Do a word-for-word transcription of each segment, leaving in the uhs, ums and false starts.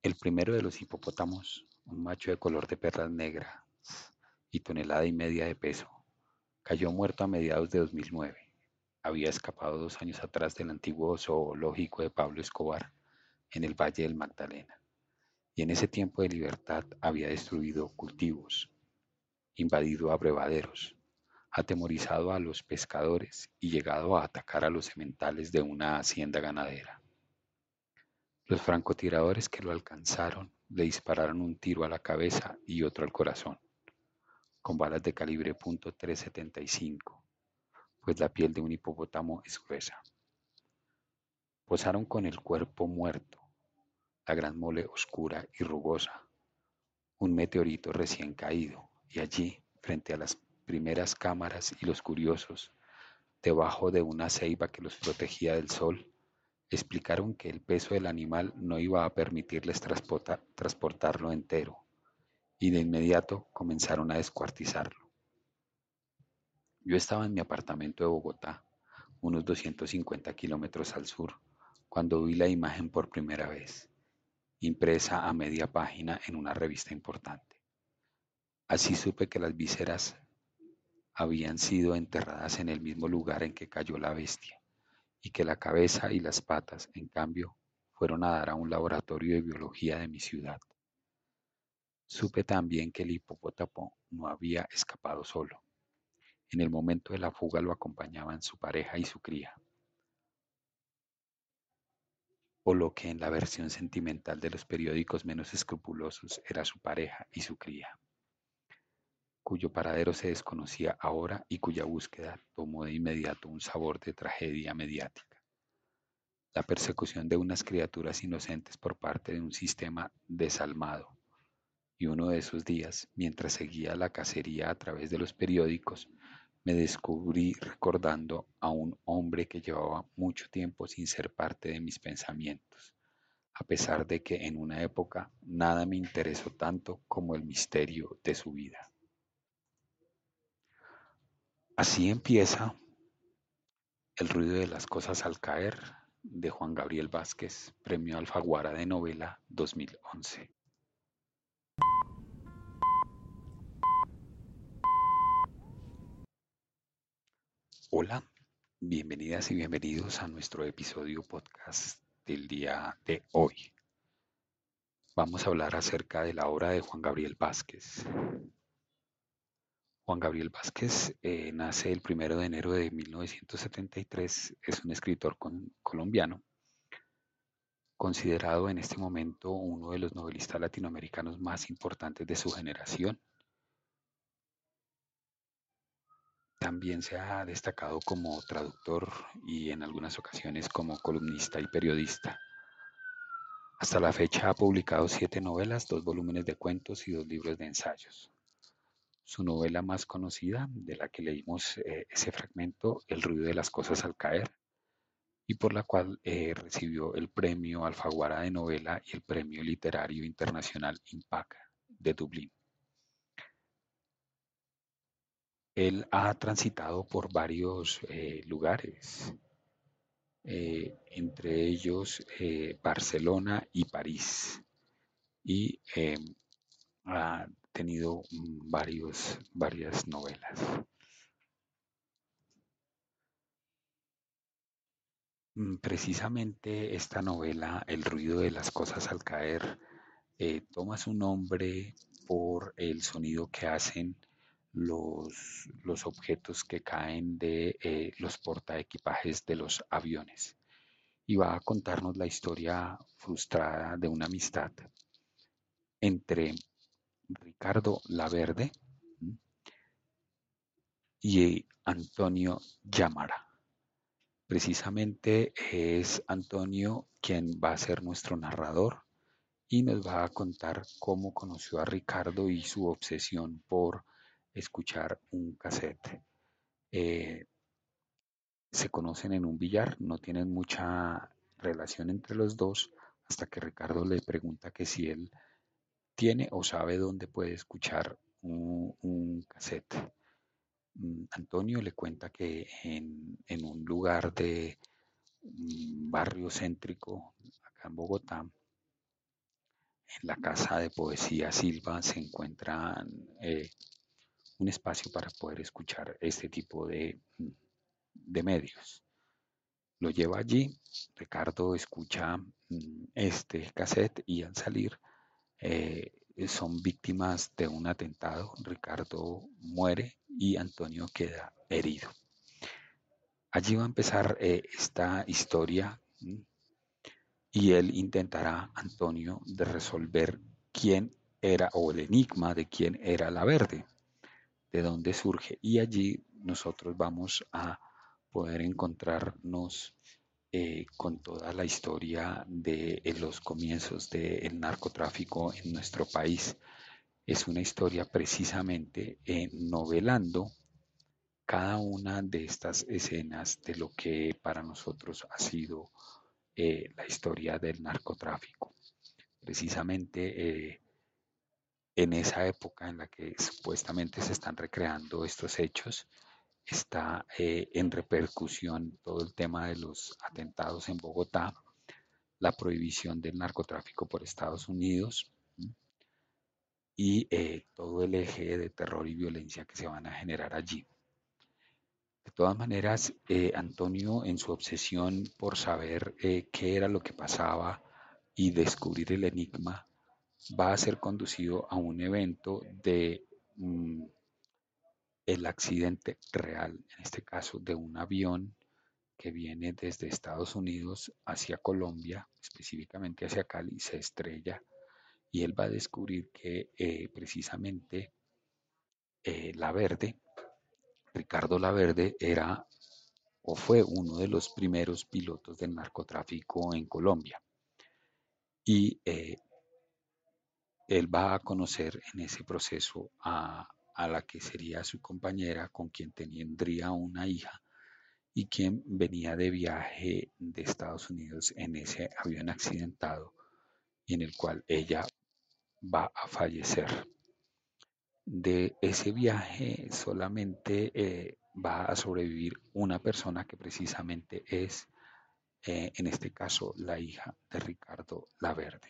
El primero de los hipopótamos, un macho de color de perlas negras y tonelada y media de peso, cayó muerto a mediados de dos mil nueve. Había escapado dos años atrás del antiguo zoológico de Pablo Escobar en el Valle del Magdalena, y en ese tiempo de libertad había destruido cultivos, invadido abrevaderos, atemorizado a los pescadores y llegado a atacar a los sementales de una hacienda ganadera. Los francotiradores que lo alcanzaron le dispararon un tiro a la cabeza y otro al corazón, con balas de calibre .trescientos setenta y cinco, pues la piel de un hipopótamo es gruesa. Posaron con el cuerpo muerto, la gran mole oscura y rugosa, un meteorito recién caído, y allí, frente a las primeras cámaras y los curiosos, debajo de una ceiba que los protegía del sol, explicaron que el peso del animal no iba a permitirles transporta- transportarlo entero, y de inmediato comenzaron a descuartizarlo. Yo estaba en mi apartamento de Bogotá, unos doscientos cincuenta kilómetros al sur, cuando vi la imagen por primera vez, impresa a media página en una revista importante. Así supe que las vísceras habían sido enterradas en el mismo lugar en que cayó la bestia, y que la cabeza y las patas, en cambio, fueron a dar a un laboratorio de biología de mi ciudad. Supe también que el hipopótamo no había escapado solo. En el momento de la fuga lo acompañaban su pareja y su cría, o lo que en la versión sentimental de los periódicos menos escrupulosos era su pareja y su cría, cuyo paradero se desconocía ahora y cuya búsqueda tomó de inmediato un sabor de tragedia mediática. La persecución de unas criaturas inocentes por parte de un sistema desalmado. Y uno de esos días, mientras seguía la cacería a través de los periódicos, me descubrí recordando a un hombre que llevaba mucho tiempo sin ser parte de mis pensamientos, a pesar de que en una época nada me interesó tanto como el misterio de su vida. Así empieza El ruido de las cosas al caer, de Juan Gabriel Vázquez, Premio Alfaguara de Novela dos mil once. Hola, bienvenidas y bienvenidos a nuestro episodio podcast del día de hoy. Vamos a hablar acerca de la obra de Juan Gabriel Vázquez. Juan Gabriel Vázquez eh, nace el primero de enero de mil novecientos setenta y tres, es un escritor con, colombiano, considerado en este momento uno de los novelistas latinoamericanos más importantes de su generación. También se ha destacado como traductor y en algunas ocasiones como columnista y periodista. Hasta la fecha ha publicado siete novelas, dos volúmenes de cuentos y dos libros de ensayos. Su novela más conocida, de la que leímos eh, ese fragmento, El ruido de las cosas al caer, y por la cual eh, recibió el premio Alfaguara de Novela y el premio literario internacional IMPAC de Dublín. Él ha transitado por varios eh, lugares, eh, entre ellos eh, Barcelona y París, y eh, ha tenido mm, varios, varias novelas. Mm, Precisamente esta novela, El ruido de las cosas al caer, eh, toma su nombre por el sonido que hacen los, los objetos que caen de eh, los portaequipajes de los aviones. Y va a contarnos la historia frustrada de una amistad entre Ricardo Laverde y Antonio Llámara. Precisamente es Antonio quien va a ser nuestro narrador y nos va a contar cómo conoció a Ricardo y su obsesión por escuchar un cassette. Eh, Se conocen en un billar, no tienen mucha relación entre los dos, hasta que Ricardo le pregunta que si él tiene o sabe dónde puede escuchar un, un cassette. Mm, Antonio le cuenta que en, en un lugar de un barrio céntrico, acá en Bogotá, En la Casa de Poesía Silva se encuentra eh, un espacio para poder escuchar este tipo de, de medios. Lo lleva allí, Ricardo escucha mm, este cassette y al salir eh, son víctimas de un atentado. Ricardo muere y Antonio queda herido. Allí va a empezar eh, esta historia ¿m? Y él intentará, Antonio, de resolver quién era o el enigma de quién era la verde, de dónde surge. Y allí nosotros vamos a poder encontrarnos eh, con toda la historia de eh, los comienzos del narcotráfico en nuestro país. Es una historia precisamente eh, novelando cada una de estas escenas de lo que para nosotros ha sido eh, la historia del narcotráfico. Precisamente eh, en esa época en la que supuestamente se están recreando estos hechos, está eh, en repercusión todo el tema de los atentados en Bogotá, la prohibición del narcotráfico por Estados Unidos y eh, todo el eje de terror y violencia que se van a generar allí. De todas maneras, eh, Antonio, en su obsesión por saber eh, qué era lo que pasaba y descubrir el enigma, va a ser conducido a un evento de mm, el accidente real, en este caso de un avión que viene desde Estados Unidos hacia Colombia, específicamente hacia Cali, se estrella y él va a descubrir que eh, precisamente eh, Laverde, Ricardo Laverde, era o fue uno de los primeros pilotos del narcotráfico en Colombia. Y eh, él va a conocer en ese proceso a, a la que sería su compañera, con quien tendría una hija y quien venía de viaje de Estados Unidos en ese avión accidentado y en el cual ella va a fallecer. De ese viaje solamente eh, va a sobrevivir una persona que precisamente es, eh, en este caso, la hija de Ricardo Laverde.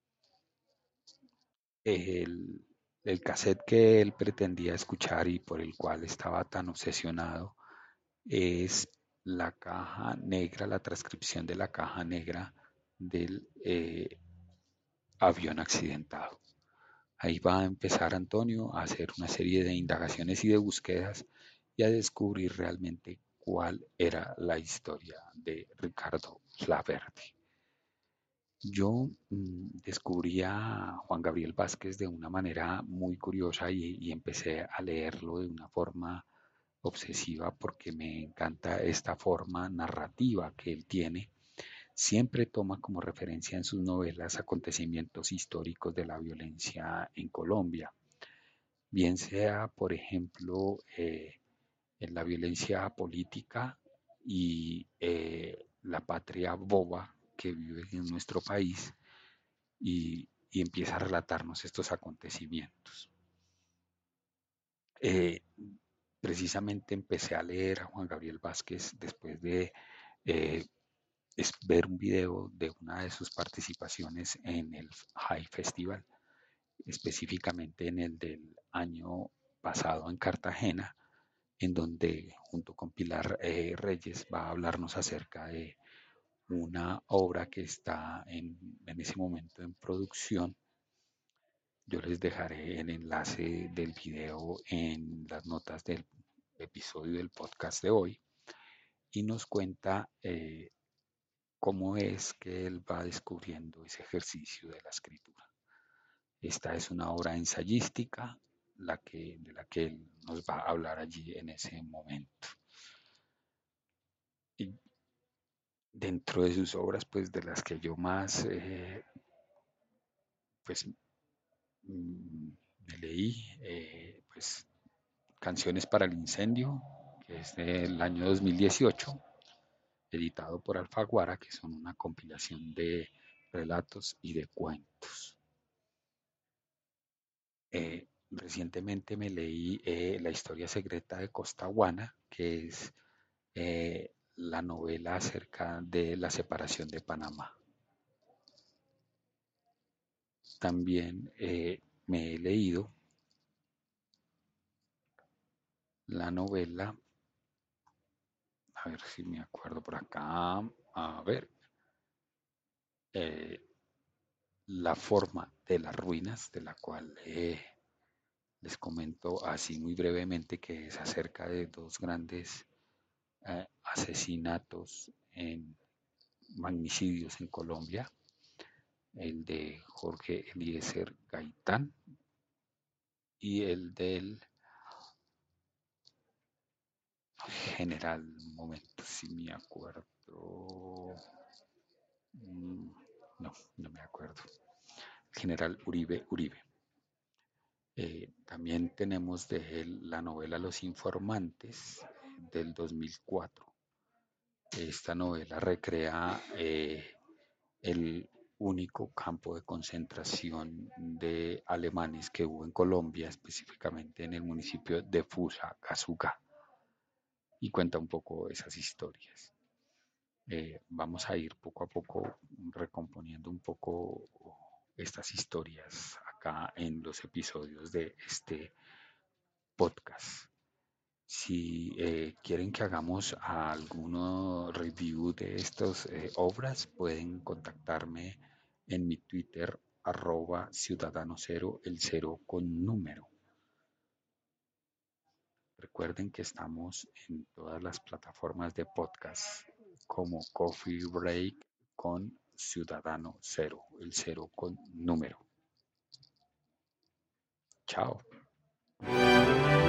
El, el cassette que él pretendía escuchar y por el cual estaba tan obsesionado es la caja negra, la transcripción de la caja negra del eh, avión accidentado. Ahí va a empezar Antonio a hacer una serie de indagaciones y de búsquedas y a descubrir realmente cuál era la historia de Ricardo Laverde. Yo mmm, descubrí a Juan Gabriel Vázquez de una manera muy curiosa y, y empecé a leerlo de una forma obsesiva porque me encanta esta forma narrativa que él tiene. Siempre toma como referencia en sus novelas acontecimientos históricos de la violencia en Colombia, bien sea, por ejemplo, eh, en la violencia política y eh, la patria boba que vive en nuestro país y, y empieza a relatarnos estos acontecimientos. Eh, precisamente empecé a leer a Juan Gabriel Vázquez después de eh, es ver un video de una de sus participaciones en el High Festival, específicamente en el del año pasado en Cartagena, en donde junto con Pilar eh, Reyes va a hablarnos acerca de una obra que está en, en ese momento en producción. Yo les dejaré el enlace del video en las notas del episodio del podcast de hoy y nos cuenta eh, cómo es que él va descubriendo ese ejercicio de la escritura. Esta es una obra ensayística la que, de la que él nos va a hablar allí en ese momento. Y dentro de sus obras, pues de las que yo más eh, pues, mm, me leí, eh, pues Canciones para el Incendio, que es del año dos mil dieciocho, editado por Alfaguara, que son una compilación de relatos y de cuentos. Eh, recientemente me leí eh, La historia secreta de Costaguana, que es eh, la novela acerca de la separación de Panamá. También eh, me he leído la novela, a ver si me acuerdo por acá, a ver, eh, La forma de las ruinas, de la cual eh, les comento así muy brevemente que es acerca de dos grandes eh, asesinatos en magnicidios en Colombia, el de Jorge Eliezer Gaitán y el del general, un momento, si me acuerdo, mm, no, no me acuerdo, general Uribe Uribe. Eh, también tenemos de él la novela Los Informantes del dos mil cuatro. Esta novela recrea eh, el único campo de concentración de alemanes que hubo en Colombia, específicamente en el municipio de Fusagasugá, y cuenta un poco esas historias. Eh, vamos a ir poco a poco recomponiendo un poco estas historias acá en los episodios de este podcast. Si eh, quieren que hagamos alguno review de estas eh, obras, pueden contactarme en mi Twitter, arroba ciudadano cero, el cero con número. Recuerden que estamos en todas las plataformas de podcast como Coffee Break con Ciudadano Cero, el cero con número. Chao.